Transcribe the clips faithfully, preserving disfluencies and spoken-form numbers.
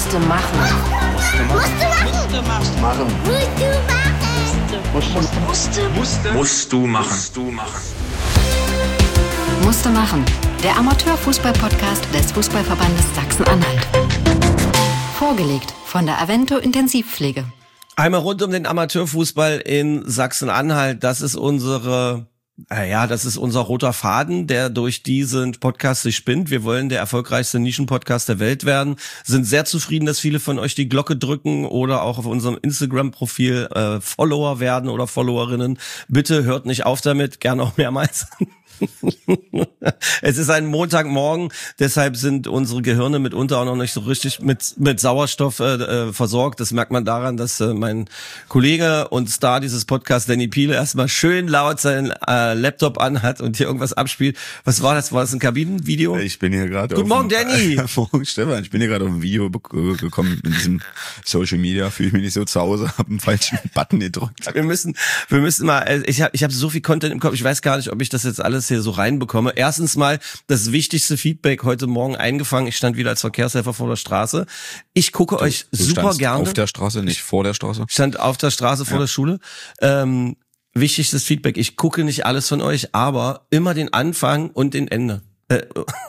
Musste machen. Musste machen. Musste machen. Machen. Musste machen. Musste. Musste. Musst du machen. Musst du machen. Musste machen. Der Amateurfußball-Podcast des Fußballverbandes Sachsen-Anhalt. Vorgelegt von der Avento Intensivpflege. Einmal rund um den Amateurfußball in Sachsen-Anhalt. Das ist unsere, äh, ja, das ist unser roter Faden, der durch diesen Podcast sich spinnt. Wir wollen der erfolgreichste Nischenpodcast der Welt werden. Sind sehr zufrieden, dass viele von euch die Glocke drücken oder auch auf unserem Instagram-Profil äh, Follower werden oder Followerinnen. Bitte hört nicht auf damit, gern auch mehrmals. Es ist ein Montagmorgen, deshalb sind unsere Gehirne mitunter auch noch nicht so richtig mit mit Sauerstoff äh, versorgt. Das merkt man daran, dass äh, mein Kollege und Star dieses Podcasts, Danny Piele, erstmal schön laut seinen äh, Laptop anhat und hier irgendwas abspielt. Was war das? War das ein Kabinenvideo? Ich bin hier gerade. Guten Morgen, Danny. Morgen, Stefan. Ich bin hier gerade auf ein Video gekommen in diesem Social Media. Fühle ich mich nicht so zu Hause, habe einen falschen Button gedrückt. Wir müssen, wir müssen mal. Ich habe, ich habe so viel Content im Kopf. Ich weiß gar nicht, ob ich das jetzt alles hier so reinbekomme. Erstens mal das wichtigste Feedback heute Morgen eingefangen. Ich stand wieder als Verkehrshelfer vor der Straße. Ich gucke Du, euch du super gerne. Auf der Straße, nicht vor der Straße. Stand auf der Straße vor Ja. der Schule. Ähm, wichtigstes Feedback. Ich gucke nicht alles von euch, aber immer den Anfang und den Ende. Äh,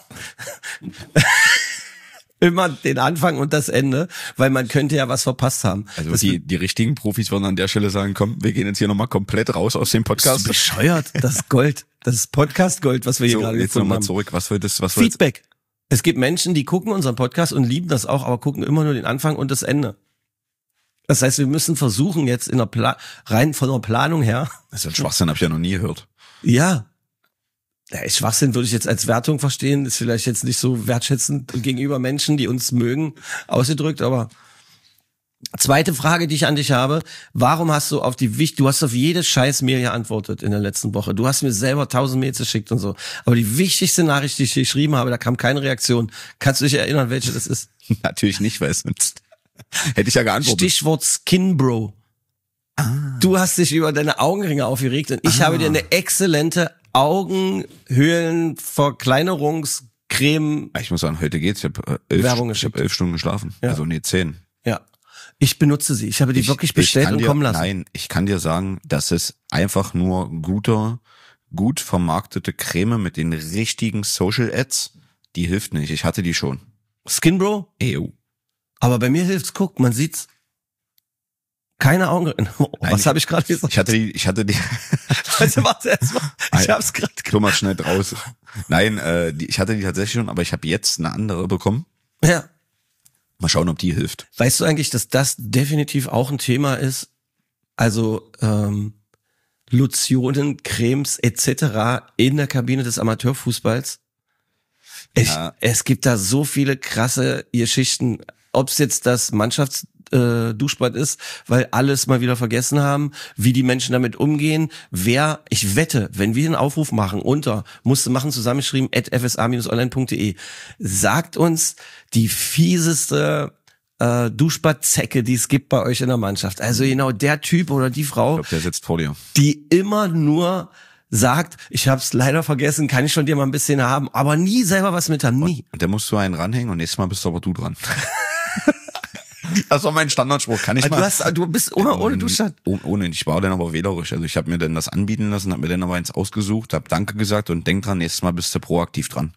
immer den Anfang und das Ende, weil man könnte ja was verpasst haben. Also das die, die richtigen Profis würden an der Stelle sagen, komm, wir gehen jetzt hier nochmal komplett raus aus dem ist Podcast. bescheuert. Das ist Gold. Das ist Podcast-Gold, was wir hier So, gerade jetzt gefunden nochmal haben. zurück. Was wolltest, was wolltest Feedback. Es gibt Menschen, die gucken unseren Podcast und lieben das auch, aber gucken immer nur den Anfang und das Ende. Das heißt, wir müssen versuchen jetzt in der Pla- rein von der Planung her. Das ist ein Schwachsinn, habe ich ja noch nie gehört. Ja. Ja, Schwachsinn würde ich jetzt als Wertung verstehen, ist vielleicht jetzt nicht so wertschätzend gegenüber Menschen, die uns mögen, ausgedrückt, aber zweite Frage, die ich an dich habe, warum hast du auf die Wicht, du hast auf jede scheiß Mail geantwortet in der letzten Woche. Du hast mir selber tausend Mails geschickt und so. Aber die wichtigste Nachricht, die ich dir geschrieben habe, da kam keine Reaktion. Kannst du dich erinnern, welche das ist? Natürlich nicht, weil sonst hätte ich ja geantwortet. Stichwort Skin Bro. Ah. Du hast dich über deine Augenringe aufgeregt und ich Ah. habe dir eine exzellente Augenhöhlenverkleinerungscreme. Ich muss sagen, heute geht's. Ich habe elf, Werbung ich hab geschickt. elf Stunden geschlafen. Ja. Also nee, zehn. Ja. Ich benutze sie. Ich habe die Ich- wirklich ich bestellt kann und dir, kommen lassen. Nein, ich kann dir sagen, das ist einfach nur guter, gut vermarktete Creme mit den richtigen Social Ads. Die hilft nicht. Ich hatte die schon. Skin Bro? E U. Aber bei mir hilft's, guck, man sieht's. Keine Augen. Oh, Nein, was habe ich gerade gesagt? Ich hatte die, ich hatte die. Also warte erstmal. Ich hab's gerade. Thomas schnell raus. Nein, äh, die, ich hatte die tatsächlich schon, aber ich habe jetzt eine andere bekommen. Ja. Mal schauen, ob die hilft. Weißt du eigentlich, dass das definitiv auch ein Thema ist? Also ähm, Lotionen, Cremes et cetera in der Kabine des Amateurfußballs. Ich, Ja. Es gibt da so viele krasse Geschichten. Ob es jetzt das Mannschafts äh, Duschbad ist, weil alles mal wieder vergessen haben, wie die Menschen damit umgehen. Wer, ich wette, wenn wir einen Aufruf machen unter, musste machen, zusammengeschrieben, at f s a dash online punkt d e, sagt uns die fieseste äh, Duschbadzecke, die es gibt bei euch in der Mannschaft. Also genau der Typ oder die Frau, Ich glaube, der sitzt vor dir. die immer nur sagt, ich hab's leider vergessen, kann ich von dir mal ein bisschen haben, aber nie selber was mit haben, nie. Und der musst du einen ranhängen und nächstes Mal bist aber du dran. Das war mein Standardspruch. Kann ich Du mal? hast, du bist immer ohne Duschstand. Oh, ohne, ich war dann aber wählerisch. Also ich habe mir dann das anbieten lassen, habe mir dann aber eins ausgesucht, habe Danke gesagt und denk dran, nächstes Mal bist du proaktiv dran.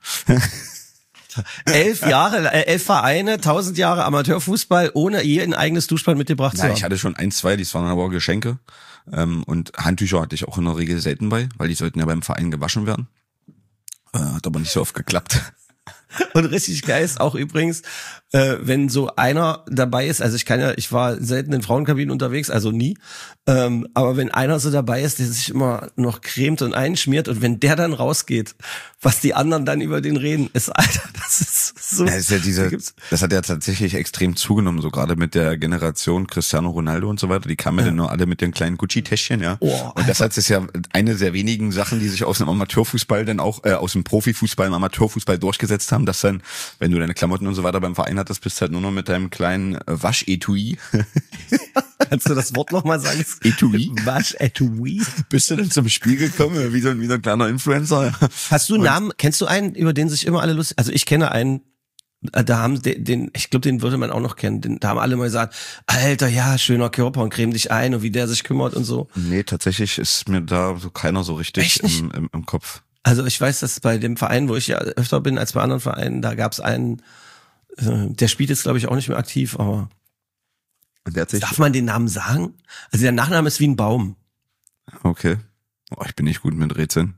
Elf Jahre, äh, elf Vereine, tausend Jahre Amateurfußball, ohne je ein eigenes Duschbad mitgebracht zu Ja, haben. ich hatte schon ein, zwei, die waren aber Geschenke. Ähm, und Handtücher hatte ich auch in der Regel selten bei, weil die sollten ja beim Verein gewaschen werden. Äh, hat aber nicht so oft geklappt. Und richtig geil ist auch übrigens, äh, wenn so einer dabei ist, also ich kann ja, ich war selten in Frauenkabinen unterwegs, also nie, ähm, aber wenn einer so dabei ist, der sich immer noch cremt und einschmiert und wenn der dann rausgeht, was die anderen dann über den reden, ist, Alter, das ist so. Ja, das, ist ja diese, da gibt's- das hat ja tatsächlich extrem zugenommen, so gerade mit der Generation Cristiano Ronaldo und so weiter. Die kamen ja dann nur alle mit den kleinen Gucci-Täschchen, ja. Oh, und das hat ist ja eine der wenigen Sachen, die sich aus dem Amateurfußball dann auch, äh, aus dem Profifußball im Amateurfußball durchgesetzt haben, dass dann, wenn du deine Klamotten und so weiter beim Verein hattest, bist halt nur noch mit deinem kleinen äh, Waschetui. Kannst du das Wort nochmal sagen? Etui? Wasch-Etui. Bist du denn zum Spiel gekommen, wie so ein, wie so ein kleiner Influencer? Hast du einen Namen, kennst du einen, über den sich immer alle lustig, also ich kenne einen, Da haben den, den ich glaube, den würde man auch noch kennen. Den, da haben alle mal gesagt, Alter, ja, schöner Körper und creme dich ein und wie der sich kümmert und so. Nee, tatsächlich ist mir da so keiner so richtig im, im, im Kopf. Also ich weiß, dass bei dem Verein, wo ich ja öfter bin als bei anderen Vereinen, da gab es einen, äh, der spielt jetzt glaube ich auch nicht mehr aktiv, aber Der hat sich, darf man den Namen sagen? Also der Nachname ist wie ein Baum. okay. Oh, ich bin nicht gut mit Rätseln.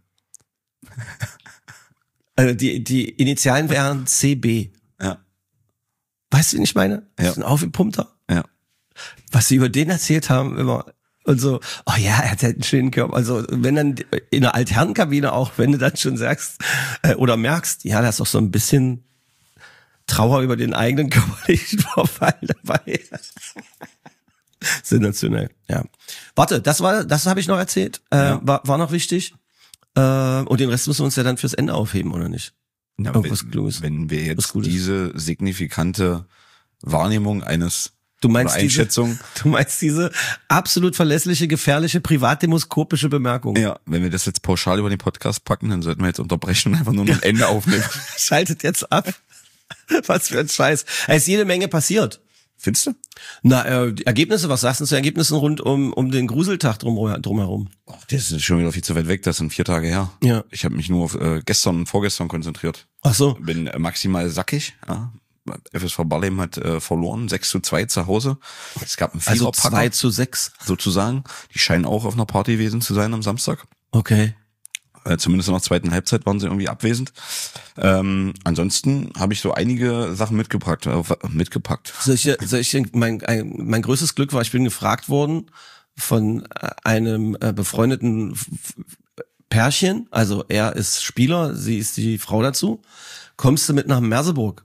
Also die, die Initialen wären C B. Ja. Weißt du, wen ich meine? Das Ja. ist ein Aufgepumpter. Ja. Was sie über den erzählt haben, immer. Und so, oh ja, er hat halt einen schönen Körper. Also wenn dann in der Altherrenkabine auch, wenn du dann schon sagst äh, oder merkst, ja, da ist doch so ein bisschen Trauer über den eigenen körperlichen Verfall dabei. Sensationell, ja. Warte, das war, das habe ich noch erzählt. Äh, Ja. war, war noch wichtig. Äh, und den Rest müssen wir uns ja dann fürs Ende aufheben, oder nicht? Ja, Irgendwas wenn, Kluges. wenn wir Was jetzt Gutes. diese signifikante Wahrnehmung eines Du meinst oder Einschätzung, diese, du meinst diese absolut verlässliche, gefährliche, privatdemoskopische Bemerkung. ja, wenn wir das jetzt pauschal über den Podcast packen, dann sollten wir jetzt unterbrechen und einfach nur noch ein Ende aufnehmen. Schaltet jetzt ab. Was für ein Scheiß. Da ist jede Menge passiert. Findest du? Na, äh, die Ergebnisse, was sagst du zu Ergebnissen rund um, um den Gruseltag drum, drumherum? Oh, das ist schon wieder viel zu weit weg, das sind vier Tage her. Ja. Ich habe mich nur auf äh, gestern und vorgestern konzentriert. Ach so. Bin äh, maximal sackig. Ja. F S V Barleben hat äh, verloren, sechs zu zwei zu Hause. Es gab einen Also Viererpacker zwei zu sechs. sozusagen. Die scheinen auch auf einer Party gewesen zu sein am Samstag. Okay. Äh, zumindest in der zweiten Halbzeit waren sie irgendwie abwesend. Ähm, ansonsten habe ich so einige Sachen mitgebracht. Äh, mitgepackt. Soll ich, soll ich, mein, ein, mein größtes Glück war, ich bin gefragt worden von einem äh, befreundeten F- F- Pärchen, also er ist Spieler, sie ist die Frau dazu. Kommst du mit nach Merseburg?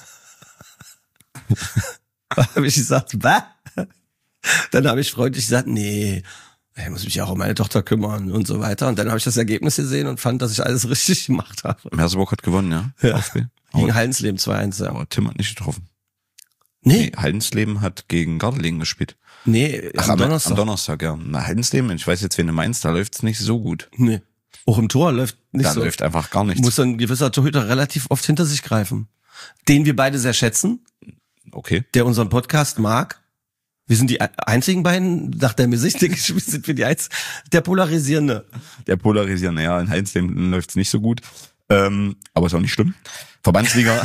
Da habe ich gesagt, was? Dann habe ich freundlich gesagt, nee, ich muss mich auch um meine Tochter kümmern und so weiter. Und dann habe ich das Ergebnis gesehen und fand, dass ich alles richtig gemacht habe. Merseburg hat gewonnen, ja. Ja. Aufspiel. Gegen Aber, Hallensleben zwei eins, ja. aber Tim hat nicht getroffen. Nee, Nee, Haldensleben hat gegen Gardelegen gespielt. nee, Ach, am Donnerstag. Am Donnerstag, ja. Na, Haldensleben, ich weiß jetzt, wen du meinst, da läuft's nicht so gut. Nee. Auch im Tor läuft nicht Da so. läuft einfach gar nichts. Muss ein gewisser Torhüter relativ oft hinter sich greifen. Den wir beide sehr schätzen, Okay. der unseren Podcast mag. Wir sind die einzigen beiden, nach der Sicht, denke ich, sind wir die einzigen, der Polarisierende. Der Polarisierende, ja, in Haldensleben läuft's nicht so gut. Ähm, aber ist auch nicht schlimm. Verbandsliga.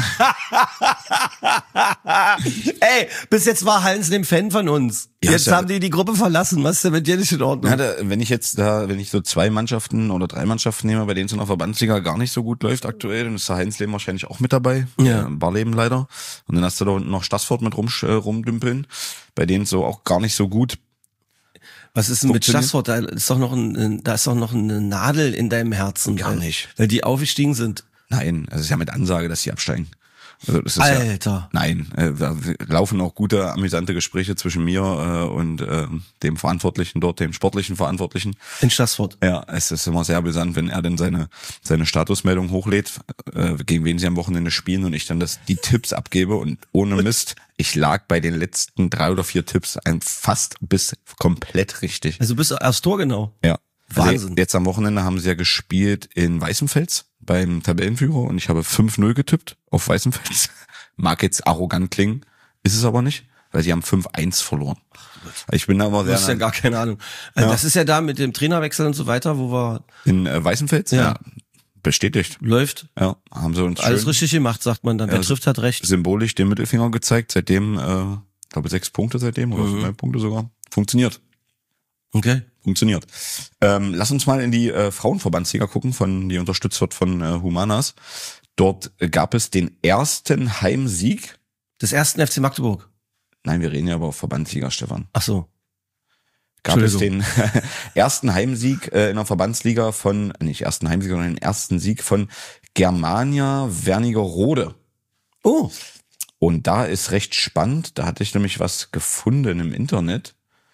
Ey, bis jetzt war Hallensleben Fan von uns. Ja, Jetzt ist ja- haben die die Gruppe verlassen. Was ist denn mit dir nicht in Ordnung? Ja, da, wenn ich jetzt da, wenn ich so zwei Mannschaften oder drei Mannschaften nehme, bei denen es in der Verbandsliga gar nicht so gut läuft aktuell, dann ist der Haldensleben wahrscheinlich auch mit dabei. Ja. Äh, Barleben leider. Und dann hast du da unten noch Stassfurt mit rum, äh, rumdümpeln, bei denen es so auch gar nicht so gut. Was ist denn mit Funktioniert? Stassfurt? Da ist doch noch ein, da ist doch noch eine Nadel in deinem Herzen. Gar weil- nicht. Weil die aufgestiegen sind. Nein, also es ist ja mit Ansage, dass sie absteigen. Also das ist Alter. Ja, nein, äh, da laufen auch gute, amüsante Gespräche zwischen mir äh, und äh, dem Verantwortlichen dort, dem sportlichen Verantwortlichen. In Stassfurt. Ja, es ist immer sehr amüsant, wenn er dann seine seine Statusmeldung hochlädt, äh, gegen wen sie am Wochenende spielen und ich dann das die Tipps abgebe und ohne Mist, ich lag bei den letzten drei oder vier Tipps ein fast bis komplett richtig. Also bist du aufs Tor genau. Ja. Wahnsinn. Also jetzt am Wochenende haben sie ja gespielt in Weißenfels beim Tabellenführer und ich habe fünf null getippt auf Weißenfels. Mag jetzt arrogant klingen, ist es aber nicht, weil sie haben fünf eins verloren. Ich bin da aber Du hast ja sehr gar keine Ahnung. Also Ja. Das ist ja da mit dem Trainerwechsel und so weiter, wo wir in äh, Weißenfels. Ja. Bestätigt. läuft. Ja, haben sie uns Alles schön richtig gemacht, sagt man dann. Wer Ja, trifft, hat recht. symbolisch den Mittelfinger gezeigt. Seitdem, äh, glaube sechs Punkte seitdem oder Mhm. neun Punkte sogar. Funktioniert. Okay. Funktioniert. Ähm, lass uns mal in die äh, Frauenverbandsliga gucken, von die unterstützt wird von äh, Humanas. Dort äh, gab es den ersten Heimsieg. Des ersten F C Magdeburg. Nein, wir reden ja aber auf Verbandsliga, Stefan. Ach so. Gab es den Entschuldigung. ersten Heimsieg äh, in der Verbandsliga von, nicht ersten Heimsieg, sondern den ersten Sieg von Germania Wernigerode. Oh. Und da ist recht spannend, da hatte ich nämlich was gefunden im Internet.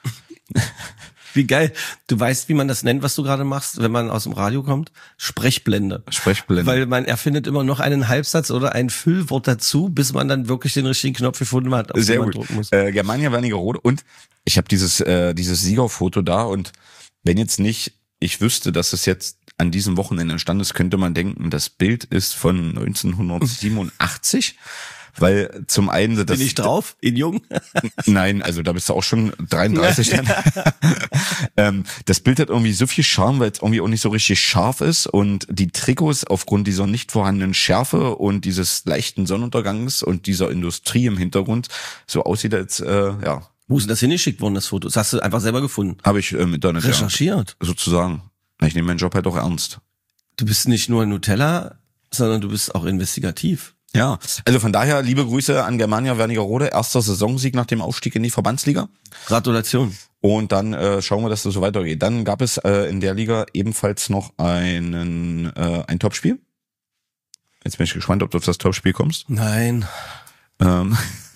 Wie geil. Du weißt, wie man das nennt, was du gerade machst, wenn man aus dem Radio kommt? Sprechblende. Sprechblende. Weil man erfindet immer noch einen Halbsatz oder ein Füllwort dazu, bis man dann wirklich den richtigen Knopf gefunden hat, auf Sehr den man gut. drücken muss. Äh, Germania Wernigerode und ich habe dieses äh, dieses Siegerfoto da und wenn jetzt nicht ich wüsste, dass es jetzt an diesem Wochenende entstanden ist, könnte man denken, das Bild ist von neunzehnhundertsiebenundachtzig. weil zum einen das, Bin ich drauf? In jung? Nein, also da bist du auch schon dreiunddreißig. Dann. ähm, das Bild hat irgendwie so viel Charme, weil es irgendwie auch nicht so richtig scharf ist und die Trikots aufgrund dieser nicht vorhandenen Schärfe und dieses leichten Sonnenuntergangs und dieser Industrie im Hintergrund so aussieht, als äh, ja. Wo ist denn das hingeschickt worden, das Foto? Das hast du einfach selber gefunden? Habe ich im Internet recherchiert. Ja, sozusagen. Ich nehme meinen Job halt auch ernst. Du bist nicht nur Nutella, sondern du bist auch investigativ. Ja, also von daher liebe Grüße an Germania Wernigerode, erster Saisonsieg nach dem Aufstieg in die Verbandsliga. Gratulation. Und dann äh, schauen wir, dass das so weitergeht. Dann gab es äh, in der Liga ebenfalls noch einen äh, ein Topspiel. Jetzt bin ich gespannt, ob du auf das Topspiel kommst. Nein. Ähm.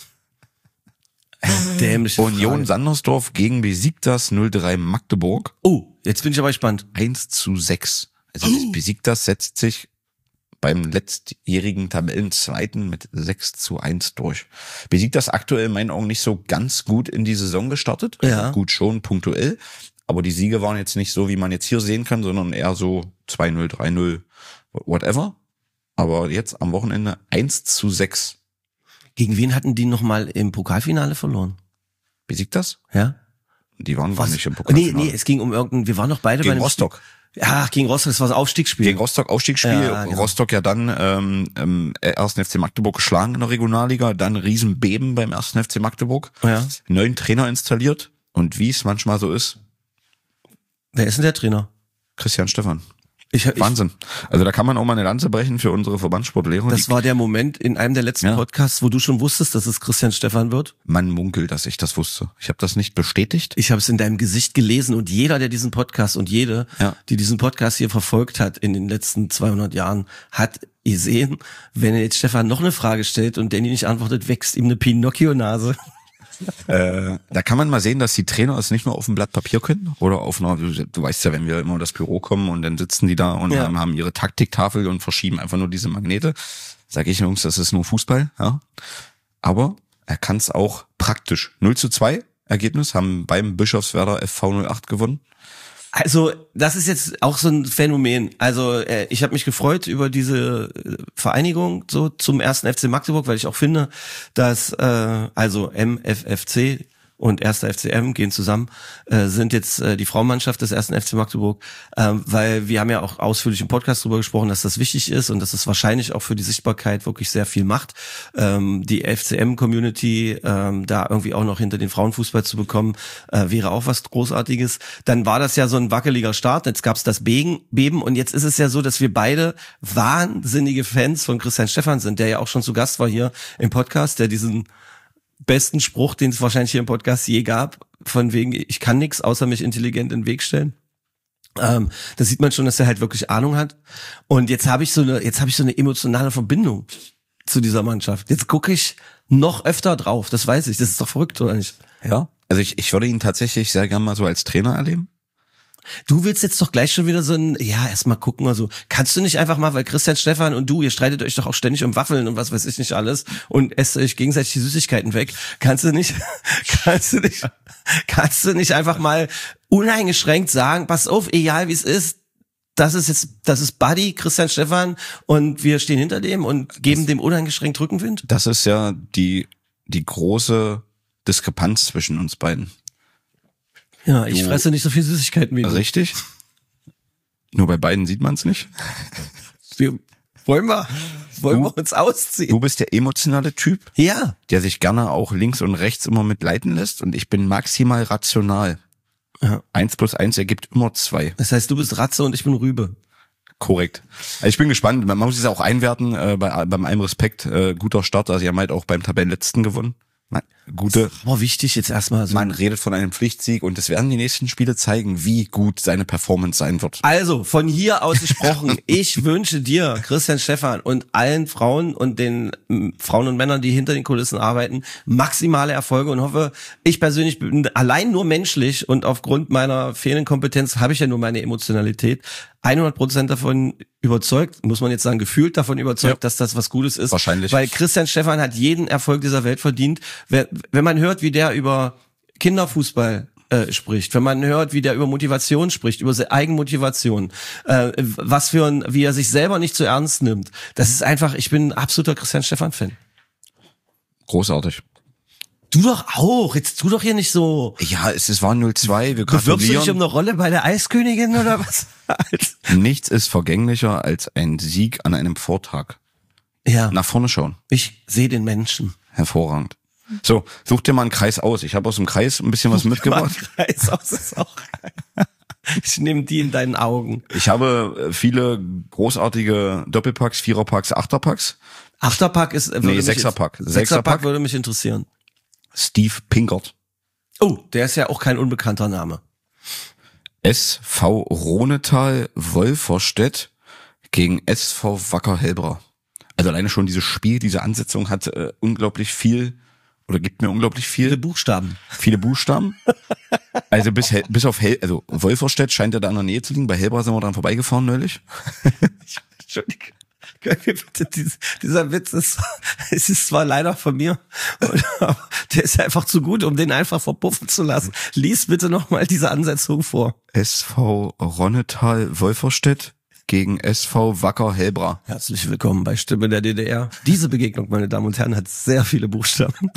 Dämliche Union Frage. Sandersdorf gegen Besiktas null drei Magdeburg. Oh, jetzt bin ich aber gespannt. eins zu sechs. Also das Besiktas setzt sich beim letztjährigen Tabellenzweiten mit sechs zu eins durch. Besiktas aktuell in meinen Augen nicht so ganz gut in die Saison gestartet. Ja. Also gut schon, punktuell. Aber die Siege waren jetzt nicht so, wie man jetzt hier sehen kann, sondern eher so zwei null, drei null, whatever. Aber jetzt am Wochenende eins zu sechs. Gegen wen hatten die nochmal im Pokalfinale verloren? Besiktas? Ja? Die waren gar Was? nicht im Nee, Pokalfinale. nee, es ging um irgendeinen, wir waren doch beide Gegen bei einem Rostock. Spiel. Ja, gegen Rostock, das war das Aufstiegsspiel. Gegen Rostock Aufstiegsspiel, Ja, genau. Rostock ja dann ähm, im ersten F C Magdeburg geschlagen in der Regionalliga, dann Riesenbeben beim ersten F C Magdeburg, Ja. neuen Trainer installiert und wie es manchmal so ist, Wer ist denn der Trainer? Christian Stephan. Ich, ich, Wahnsinn. Also da kann man auch mal eine Lanze brechen für unsere Verbandssportlehrer. das Die- war der Moment in einem der letzten Ja. Podcasts, wo du schon wusstest, dass es Christian Stephan wird. Man munkelt, dass ich das wusste. Ich habe das nicht bestätigt. Ich habe es in deinem Gesicht gelesen und jeder, der diesen Podcast und jede, Ja. die diesen Podcast hier verfolgt hat in den letzten zweihundert Jahren, hat gesehen, wenn jetzt Stefan noch eine Frage stellt und Danny nicht antwortet, wächst ihm eine Pinocchio-Nase. Äh, da kann man mal sehen, dass die Trainer es nicht nur auf dem Blatt Papier können oder auf einer, du, du weißt ja, wenn wir immer in das Büro kommen und dann sitzen die da und Ja. haben, haben ihre Taktiktafel und verschieben einfach nur diese Magnete. Sag ich, Jungs, das ist nur Fußball, ja. Aber er kann es auch praktisch. null zu zwei Ergebnis, haben beim Bischofswerder F V null acht gewonnen. Also das ist jetzt auch so ein Phänomen. Also äh, ich habe mich gefreut über diese äh, Vereinigung so zum ersten F C Magdeburg, weil ich auch finde, dass äh, also M F F C und erster F C M gehen zusammen, äh, sind jetzt äh, die Frauenmannschaft des ersten F C Magdeburg, ähm, weil wir haben ja auch ausführlich im Podcast darüber gesprochen, dass das wichtig ist und dass es wahrscheinlich auch für die Sichtbarkeit wirklich sehr viel macht, ähm, die F C M-Community ähm, da irgendwie auch noch hinter den Frauenfußball zu bekommen, äh, wäre auch was Großartiges. Dann war das ja so ein wackeliger Start, jetzt gab's das Beben, Beben und jetzt ist es ja so, dass wir beide wahnsinnige Fans von Christian Stephan sind, der ja auch schon zu Gast war hier im Podcast, der diesen besten Spruch, den es wahrscheinlich hier im Podcast je gab, von wegen, ich kann nichts, außer mich intelligent in den Weg stellen. Ähm, da sieht man schon, dass er halt wirklich Ahnung hat. Und jetzt habe ich so eine, jetzt habe ich so eine emotionale Verbindung zu dieser Mannschaft. Jetzt gucke ich noch öfter drauf, das weiß ich. Das ist doch verrückt, oder nicht? Ja. Also ich, ich würde ihn tatsächlich sehr gerne mal so als Trainer erleben. Du willst jetzt doch gleich schon wieder so ein, ja, erstmal gucken, also kannst du nicht einfach mal, weil Christian Stephan und du, ihr streitet euch doch auch ständig um Waffeln und was weiß ich nicht alles und esst euch gegenseitig die Süßigkeiten weg. Kannst du nicht, kannst du nicht, kannst du nicht einfach mal uneingeschränkt sagen, pass auf, egal wie es ist, das ist jetzt, das ist Buddy, Christian Stephan und wir stehen hinter dem und geben dem uneingeschränkt Rückenwind? Das ist ja die, die große Diskrepanz zwischen uns beiden. Ja, ich Du- fresse nicht so viel Süßigkeiten wie du. Richtig? Nur bei beiden sieht man es nicht. Wir, wollen wir, wollen Du- wir uns ausziehen? Du bist der emotionale Typ, Ja. der sich gerne auch links und rechts immer mitleiten lässt und ich bin maximal rational. Ja. Eins plus eins ergibt immer zwei. Das heißt, du bist Ratze und ich bin Rübe. Korrekt. Also ich bin gespannt. Man muss es auch einwerten, äh, bei, beim allem Respekt, äh, guter Start. Also sie haben halt auch beim Tabellenletzten gewonnen. Man, gute, Aber wichtig jetzt erstmal so. man redet von einem Pflichtsieg und es werden die nächsten Spiele zeigen, wie gut seine Performance sein wird. Also, von hier aus gesprochen, ich wünsche dir, Christian Stephan und allen Frauen und den m, Frauen und Männern, die hinter den Kulissen arbeiten, maximale Erfolge und hoffe, ich persönlich bin allein nur menschlich und aufgrund meiner fehlenden Kompetenz habe ich ja nur meine Emotionalität, hundert Prozent davon überzeugt, muss man jetzt sagen, gefühlt davon überzeugt, Ja. dass das was Gutes ist. Wahrscheinlich. Weil Christian Stephan hat jeden Erfolg dieser Welt verdient. Wenn wenn man hört, wie der über Kinderfußball äh, spricht, wenn man hört, wie der über Motivation spricht, über seine Eigenmotivation, äh, was für ein, wie er sich selber nicht zu ernst nimmt. Das ist einfach, ich bin ein absoluter Christian Stephan-Fan. Großartig. Du doch auch, jetzt tu doch hier nicht so. Ja, es, es war null zwei, wir Bewirbst du dich um gratulieren. eine Rolle bei der Eiskönigin oder was? Nichts ist vergänglicher als ein Sieg an einem Vortag. Ja, Nach vorne schauen. ich sehe den Menschen. Hervorragend. So, such dir mal einen Kreis aus. Ich habe aus dem Kreis ein bisschen was mitgebracht. Kreis aus ist auch ich nehme die in deinen Augen. Ich habe viele großartige Doppelpacks, Viererpacks, Achterpacks. Achterpack ist... würde Nee, mich- Sechserpack. Sechserpack Sechserpack. würde mich interessieren. Steve Pinkert. Oh, der ist ja auch kein unbekannter Name. S V Ronetal Wolferstedt gegen S V Wacker Helbra. Also alleine schon dieses Spiel, diese Ansetzung hat äh, unglaublich viel oder gibt mir unglaublich Viele viel, Buchstaben. viele Buchstaben. Also bis Hel- bis auf Hel also Wolferstedt scheint ja da in der Nähe zu liegen. Bei Helbra sind wir dran vorbeigefahren neulich. Entschuldigung. Können wir bitte, dies- dieser Witz ist, es ist zwar leider von mir, aber der ist einfach zu gut, um den einfach verpuffen zu lassen. Lies bitte nochmal diese Ansetzung vor. S V Ronnetal Wolferstedt gegen S V Wacker Helbra. Herzlich willkommen bei Stimme der D D R. Diese Begegnung, meine Damen und Herren, hat sehr viele Buchstaben.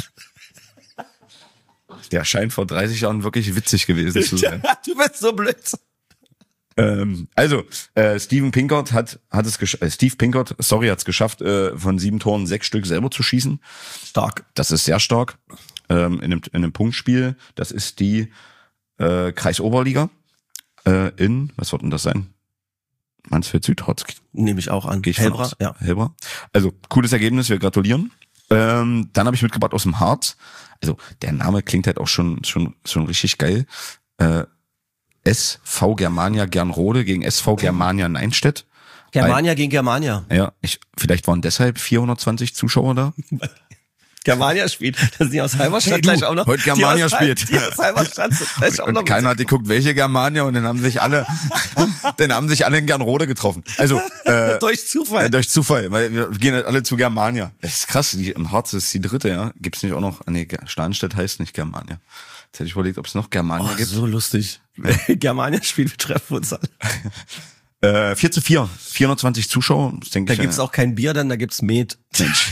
Der scheint vor dreißig Jahren wirklich witzig gewesen zu sein. Du bist so blöd. Ähm, also, äh, Steven Pinkert hat, hat es gesch- äh, Steve Pinkert, sorry, hat es geschafft, äh, von sieben Toren sechs Stück selber zu schießen. Stark. Das ist sehr stark. Ähm, in, einem, in einem Punktspiel. Das ist die äh, Kreisoberliga äh, in, was wird denn das sein? Mansfeld Südtrotzk. Nehme ich auch an. Gehe ich von Helbra, aus. ja. Helbra. Also, cooles Ergebnis, wir gratulieren. Ähm, dann habe ich mitgebracht aus dem Harz. Also, der Name klingt halt auch schon schon schon richtig geil. Äh, S V Germania Gernrode gegen S V Germania Neinstedt. Germania gegen Germania. Ja, ich, vielleicht waren deshalb vierhundertzwanzig Zuschauer da. Germania spielt. Das sind die aus Halberstadt Hey, du, gleich auch noch. heute Germania die aus, spielt. Die aus Halberstadt sind gleich auch Und noch. keiner hat geguckt, welche Germania, und dann haben sich alle, dann haben sich alle in Gernrode getroffen. Also, äh, Durch Zufall. Äh, durch Zufall, weil wir gehen halt alle zu Germania. Das ist krass, die, im Harz ist die dritte, ja. Gibt's nicht auch noch, nee, Starnstedt heißt nicht Germania. Jetzt hätte ich überlegt, ob es noch Germania Oh, gibt. so lustig. Germania spielt, wir treffen uns alle. Äh, vier zu vier, vierhundertzwanzig Zuschauer, das denke Da ich. gibt's äh, auch kein Bier, dann da gibt's Met. Mensch.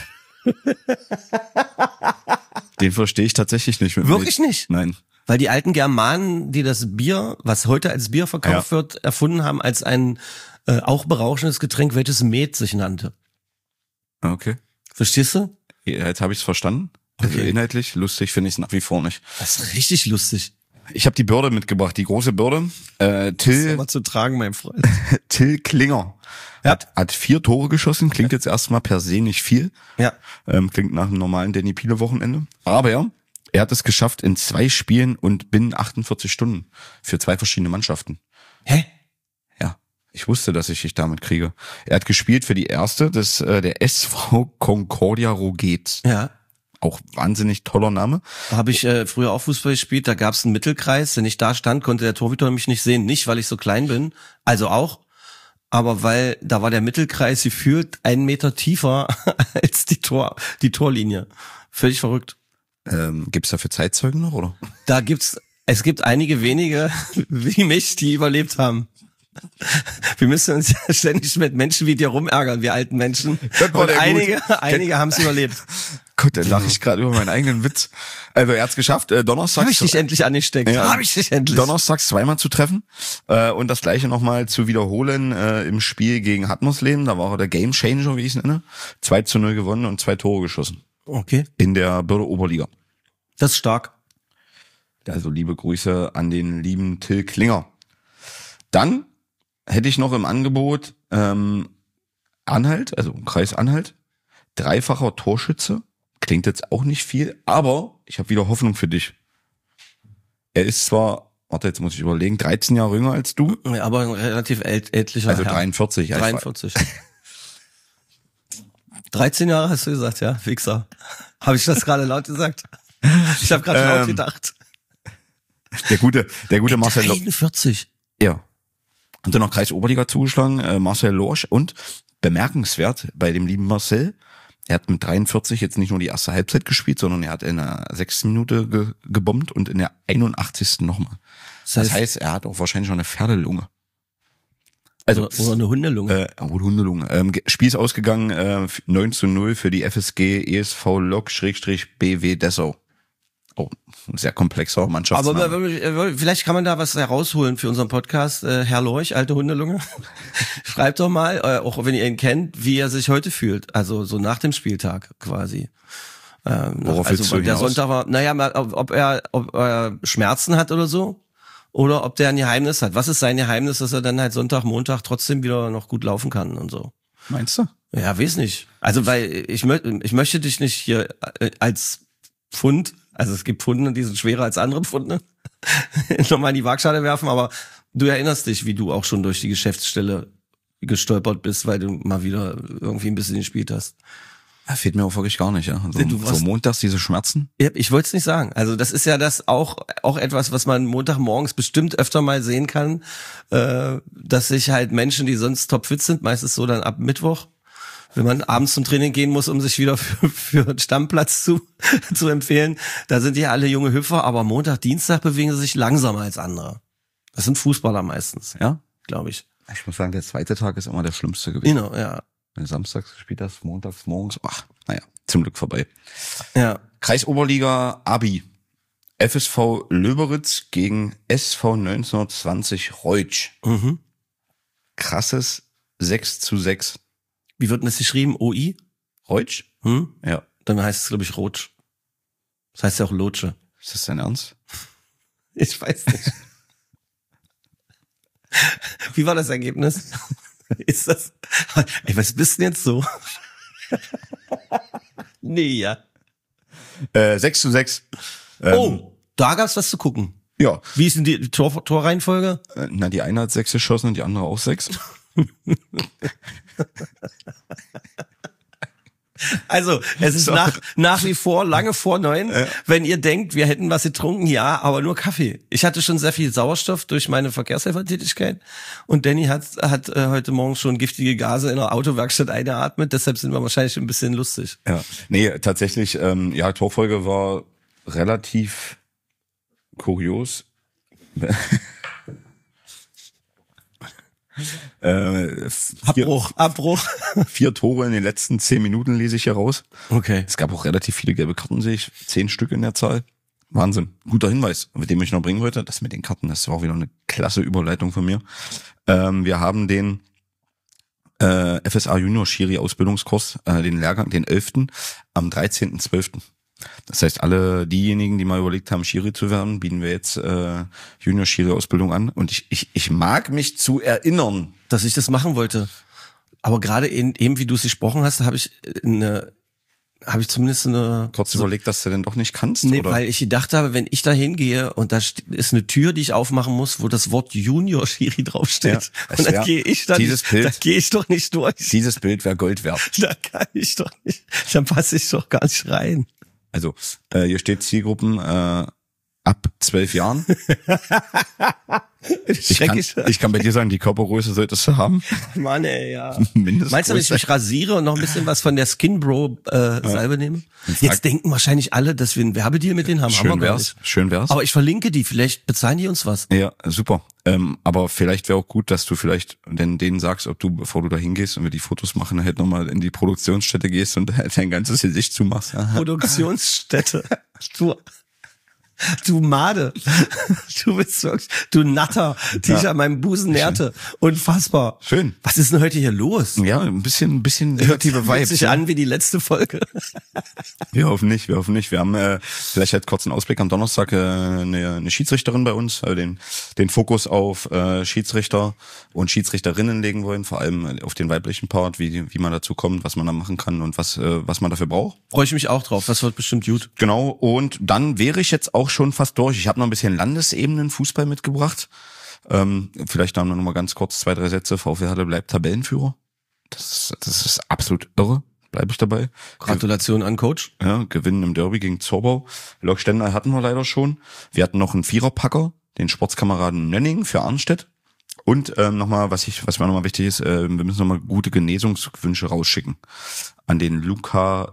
Den verstehe ich tatsächlich nicht. Mit Wirklich Met. nicht? Nein. Weil die alten Germanen, die das Bier, was heute als Bier verkauft Ja. wird, erfunden haben als ein äh, auch berauschendes Getränk, welches Met sich nannte. Okay. Verstehst du? Ja, jetzt habe ich es verstanden. Also Okay. inhaltlich, lustig finde ich es nach wie vor nicht. Das ist richtig lustig. Ich habe die Bürde mitgebracht, die große Bürde. Äh, Till, Mal zu tragen, mein Freund. Till Klinger Ja. hat, hat vier Tore geschossen. Klingt jetzt erstmal per se nicht viel. Ja. Ähm, klingt nach einem normalen Danny Piele Wochenende. Aber ja, er hat es geschafft in zwei Spielen und binnen achtundvierzig Stunden für zwei verschiedene Mannschaften. Hä? Ja, ich wusste, dass ich dich damit kriege. Er hat gespielt für die erste, das äh, der S V Concordia Roget. Ja. Auch wahnsinnig toller Name. Da habe ich äh, früher auch Fußball gespielt, da gab's einen Mittelkreis. Wenn ich da stand, konnte der Torhüter mich nicht sehen. Nicht, weil ich so klein bin, also auch, aber weil da war der Mittelkreis gefühlt einen Meter tiefer als die Tor, die Torlinie. Völlig verrückt. Ähm, gibt's dafür Zeitzeugen noch, oder? Da gibt's, es gibt einige wenige wie mich, die überlebt haben. Wir müssen uns ja ständig mit Menschen wie dir rumärgern, wir alten Menschen. Das war Und der einige, gut. einige haben es überlebt. Gut, dann lache ich gerade über meinen eigenen Witz. Also er hat's geschafft, äh, Donnerstag. Habe ich dich endlich angesteckt? Ja. Habe ich dich endlich? Donnerstags zweimal zu treffen äh, und das gleiche nochmal zu wiederholen äh, im Spiel gegen Hatmersleben. Da war er der Gamechanger, wie ich es nenne. zwei zu null gewonnen und zwei Tore geschossen. Okay, In der Bürde Oberliga. das ist stark. Also liebe Grüße an den lieben Till Klinger. Dann hätte ich noch im Angebot ähm, Anhalt, also Kreis Anhalt. Dreifacher Torschütze. Klingt jetzt auch nicht viel, aber ich habe wieder Hoffnung für dich. Er ist zwar, warte, jetzt muss ich überlegen, dreizehn Jahre jünger als du. Ja, aber ein relativ ält ältlicher Also Herr. dreiundvierzig. Ja, ich war- dreiundvierzig. dreizehn Jahre hast du gesagt, ja, Wichser. Habe ich das gerade laut gesagt? Ich habe gerade laut Ähm, gedacht. Der gute, der gute Marcel Lo- einundvierzig. Ja. Und dann noch Kreis Oberliga zugeschlagen, äh, Marcel Lorsch. Und bemerkenswert bei dem lieben Marcel, er hat mit dreiundvierzig jetzt nicht nur die erste Halbzeit gespielt, sondern er hat in der sechsten Minute ge gebombt und in der einundachtzigsten nochmal. Das heißt, er hat auch wahrscheinlich schon eine Pferdelunge. Also oder, oder eine Hundelunge. Äh, oh, Hundelunge. Ähm, Spiel ist ausgegangen, äh, neun zu null für die F S G E S V Lok Schrägstrich B W Dessau. Oh, ein sehr komplexer Mannschaftsname. Aber vielleicht kann man da was herausholen für unseren Podcast. Äh, Herr Lorch, alte Hundelunge, schreibt doch mal, äh, auch wenn ihr ihn kennt, wie er sich heute fühlt. Also so nach dem Spieltag quasi. Ähm, Worauf willst also du der hinaus? Sonntag war, naja, mal, ob, ob er ob er Schmerzen hat oder so. Oder ob der ein Geheimnis hat. Was ist sein Geheimnis, dass er dann halt Sonntag, Montag trotzdem wieder noch gut laufen kann und so? Meinst du? Ja, weiß nicht. Also, weil ich, mö- ich möchte dich nicht hier äh, als Pfund, also es gibt Pfunde, die sind schwerer als andere Pfunde, nochmal in die Waagschale werfen, aber du erinnerst dich, wie du auch schon durch die Geschäftsstelle gestolpert bist, weil du mal wieder irgendwie ein bisschen gespielt hast. Ja, fehlt mir auch wirklich gar nicht, ja. So, Du warst- so montags diese Schmerzen. Ja, ich wollte es nicht sagen. Also das ist ja das auch auch etwas, was man Montagmorgens bestimmt öfter mal sehen kann, äh, dass sich halt Menschen, die sonst topfit sind, meistens so dann ab Mittwoch, wenn man abends zum Training gehen muss, um sich wieder für, für einen Stammplatz zu zu empfehlen, da sind ja alle junge Hüpfer, aber Montag, Dienstag bewegen sie sich langsamer als andere. Das sind Fußballer meistens, Ja? glaube ich. Ich muss sagen, der zweite Tag ist immer der schlimmste gewesen. Genau, ja. Wenn du samstags gespielt hast, montags, morgens, ach, naja, zum Glück vorbei. Ja. Kreisoberliga Abi. F S V Löberitz gegen S V neunzehnhundertzwanzig Reutsch. Mhm. Krasses sechs zu sechs. Wie wird denn das geschrieben? O I? Reutsch? Hm? Ja. Dann heißt es, glaube ich, Rotsch. Das heißt ja auch Lotsche. Ist das dein Ernst? Ich weiß nicht. Wie war das Ergebnis? Ist das? Ey, was bist denn jetzt so? Nee, ja. Äh, sechs zu sechs. Ähm, Oh, da gab's was zu gucken. Ja. Wie ist denn die Tor Torreihenfolge? Äh, Na, die eine hat sechs geschossen und die andere auch sechs. Also, es ist So. nach, nach wie vor lange vor neun. Wenn ihr denkt, wir hätten was getrunken, ja, aber nur Kaffee. Ich hatte schon sehr viel Sauerstoff durch meine Verkehrshelfertätigkeit und Danny hat, hat äh, heute Morgen schon giftige Gase in der Autowerkstatt eingeatmet, deshalb sind wir wahrscheinlich ein bisschen lustig. Ja. Nee, tatsächlich, ähm, ja, Torfolge war relativ kurios. äh, vier, Abbruch, Abbruch. vier Tore in den letzten zehn Minuten lese ich hier raus. Okay. Es gab auch relativ viele gelbe Karten, sehe ich. Zehn Stück in der Zahl. Wahnsinn. Guter Hinweis, mit dem ich noch bringen wollte. Das mit den Karten, das war auch wieder eine klasse Überleitung von mir. Ähm, wir haben den äh, F S A Junior Schiri Ausbildungskurs, äh, den Lehrgang, den elften am dreizehnten zwölften Das heißt, alle diejenigen, die mal überlegt haben, Schiri zu werden, bieten wir jetzt äh, Junior Schiri Ausbildung an. Und ich, ich, ich mag mich zu erinnern, Dass ich das machen wollte. Aber gerade in, eben, wie du es gesprochen hast, habe ich eine, habe ich zumindest eine kurz überlegt, dass du denn doch nicht kannst, Nee, oder? weil ich gedacht habe, wenn ich da hingehe und da st- ist eine Tür, die ich aufmachen muss, wo das Wort Junior Schiri draufsteht. Ja, es und dann wär- gehe ich dann, dieses Bild- da gehe ich doch nicht durch. Dieses Bild wäre Gold wert. Da kann ich doch nicht, dann passe ich doch gar nicht rein. Also, äh, hier steht Zielgruppen äh, ab zwölf Jahren. Ich kann, Schrecklich. ich kann bei dir sagen, die Körpergröße solltest du haben. Mann, ey, ja. Mindestgröße. Meinst du, wenn ich mich rasiere und noch ein bisschen was von der Skin Bro äh, Salbe nehme? Jetzt denken wahrscheinlich alle, dass wir einen Werbedeal mit denen haben. haben Schön wir gar wär's, nicht. schön wär's. Aber ich verlinke die, vielleicht bezahlen die uns was. Ja, super. Ähm, aber vielleicht wäre auch gut, dass du vielleicht denn denen sagst, ob du, bevor du da hingehst und wir die Fotos machen, halt nochmal in die Produktionsstätte gehst und halt dein ganzes Gesicht zumachst. Produktionsstätte. Du, du Made. Du bist wirklich, du Natter, die Ja. ich an meinem Busen nährte. Unfassbar. Schön. Was ist denn heute hier los? Ja, ein bisschen, ein bisschen negative Hört Vibes. sich an wie die letzte Folge. Wir hoffen nicht, wir hoffen nicht. Wir haben äh, vielleicht halt kurz einen Ausblick am Donnerstag äh, eine, eine Schiedsrichterin bei uns, äh, den den Fokus auf äh, Schiedsrichter und Schiedsrichterinnen legen wollen, vor allem auf den weiblichen Part, wie wie man dazu kommt, was man da machen kann und was äh, was man dafür braucht. Freue ich mich auch drauf. Das wird bestimmt gut. Genau, und dann wäre ich jetzt auch schon fast durch. Ich habe noch ein bisschen Landesebenen Fußball mitgebracht. Ähm, vielleicht dann noch mal ganz kurz zwei, drei Sätze. VfL Halle bleibt Tabellenführer. Das, das ist absolut irre. Bleibe ich dabei. Gratulation an Coach. Ja, gewinnen im Derby gegen Zorbau. Lok Stendal hatten wir leider schon. Wir hatten noch einen Viererpacker, den Sportskameraden Nönning für Arnstedt. Und ähm, nochmal, was ich, was mir nochmal wichtig ist, äh, wir müssen nochmal gute Genesungswünsche rausschicken an den Luca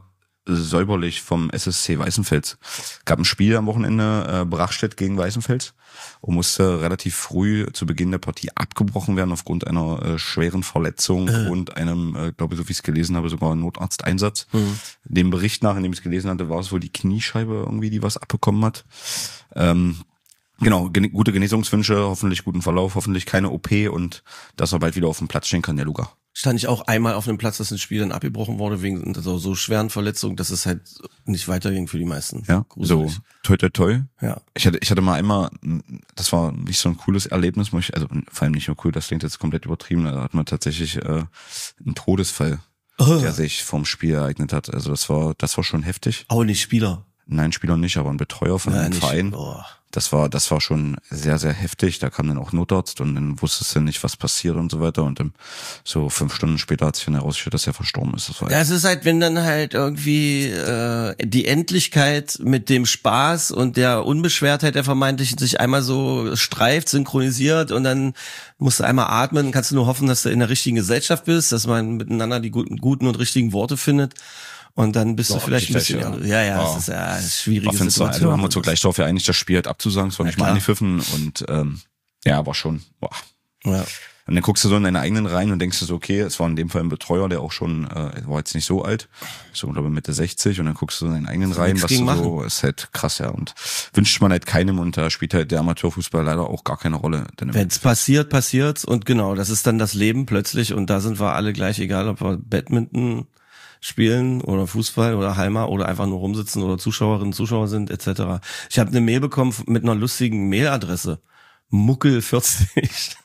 säuberlich vom S S C Weißenfels. Gab ein Spiel am Wochenende, äh, Brachstedt gegen Weißenfels, und musste relativ früh zu Beginn der Partie abgebrochen werden aufgrund einer äh, schweren Verletzung äh. und einem, äh, glaube ich, so wie ich es gelesen habe, sogar Notarzteinsatz. Mhm. Dem Bericht nach, in dem ich es gelesen hatte, war es wohl die Kniescheibe irgendwie, die was abbekommen hat. Ähm, Genau, gen- gute Genesungswünsche, hoffentlich guten Verlauf, hoffentlich keine O P und dass er bald wieder auf dem Platz stehen kann, der Luca. Stand ich auch einmal auf einem Platz, dass ein Spiel dann abgebrochen wurde wegen so, so schweren Verletzungen, dass es halt nicht weiterging für die meisten. Ja, gruselig. So toi toi toi. Ja. Ich hatte, ich hatte mal einmal, das war nicht so ein cooles Erlebnis, muss ich, also vor allem nicht nur cool, das klingt jetzt komplett übertrieben, da hat man tatsächlich äh, einen Todesfall, oh. der sich vom Spiel ereignet hat. Also das war, das war schon heftig. Aber nicht Spieler. Nein, Spieler nicht, aber ein Betreuer von ja, einem nicht. Verein. Oh. Das war, das war schon sehr, sehr heftig. Da kam dann auch Notarzt und dann wusstest du nicht, was passiert und so weiter. Und dann so fünf Stunden später hat sich dann herausgestellt, dass er verstorben ist. Das war ja, es ist halt, wenn dann halt irgendwie äh, die Endlichkeit mit dem Spaß und der Unbeschwertheit der Vermeintlichen sich einmal so streift, synchronisiert, und dann musst du einmal atmen, kannst du nur hoffen, dass du in der richtigen Gesellschaft bist, dass man miteinander die guten, guten und richtigen Worte findet. Und dann bist so, du vielleicht ein bisschen, ja, ja, ja, wow. Das ist ja eine schwierige Situation. Situation. Also haben wir uns so gleich darauf geeinigt, das Spiel halt abzusagen, es war ja, nicht mal angepfiffen und ähm, ja, war schon, boah. Ja. Und dann guckst du so in deine eigenen Reihen und denkst du so, okay, es war in dem Fall ein Betreuer, der auch schon, äh, war jetzt nicht so alt, so glaube ich Mitte sechzig, und dann guckst du in deinen eigenen Reihen, was du so, ist halt krass, ja, und wünscht man halt keinem, und da spielt halt der Amateurfußball leider auch gar keine Rolle. Wenn es passiert, passiert's, und genau, das ist dann das Leben plötzlich, und da sind wir alle gleich, egal ob wir Badminton spielen oder Fußball oder Halma oder einfach nur rumsitzen oder Zuschauerinnen, Zuschauer sind et cetera. Ich habe eine Mail bekommen mit einer lustigen Mailadresse. Muckel vierzig.